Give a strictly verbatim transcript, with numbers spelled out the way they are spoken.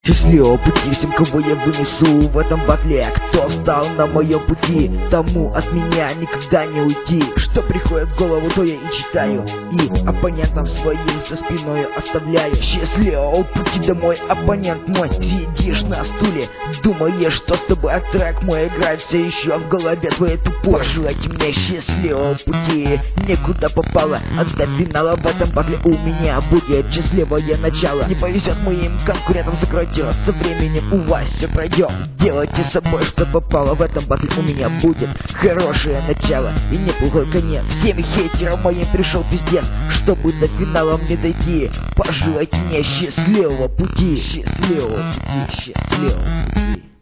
Счастливого пути всем, кого я вынесу в этом батле. Кто встал на моем пути, тому от меня никогда не уйти. Что приходит в голову, то я и читаю, и оппонентам своим за спиной оставляю. Счастливого пути домой, оппонент мой. Сидишь на стуле, думаешь, что с тобой трек мой играет все еще в голове твоей тупой. Пожелайте мне счастливого пути, некуда попало. От до финала в этом батле у меня будет счастливое начало. Не повезет моим конкурентам, закройте рот, со временем у вас все пройдет. Делайте с собой, что попало, в этом батле у меня будет хорошее начало и неплохой конец. Всем хейтерам моим пришел пиздец, чтобы до финала мне дойти. Пожелайте мне счастливого пути, счастливого пути, счастливого пути.